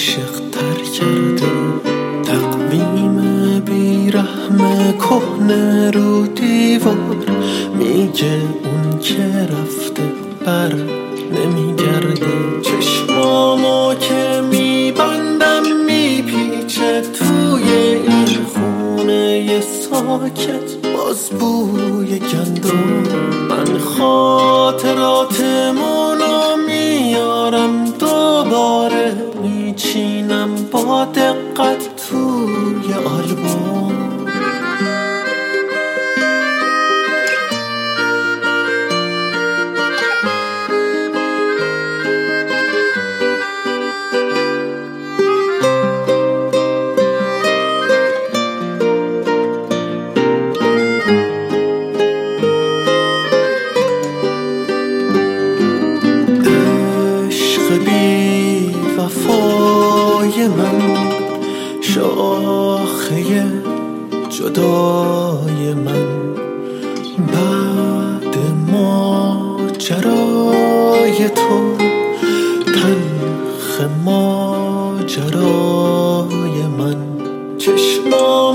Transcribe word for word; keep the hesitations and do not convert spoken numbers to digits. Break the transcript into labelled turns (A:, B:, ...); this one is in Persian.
A: عاشق تر کرده، تقویم بیرحم کهنه رو دیوار میگه اون که رفته بر نمیگرده. چشمامو که میبندم میپیچه توی این خونه ساکت، باز بوی گندم. من خاطراتمونو میارم دوباره میچینم با دقت توی آلبوم. بی وفای من، شاخه جدای من، بعد ماجرای تو، تلخ ماجرای من. چشما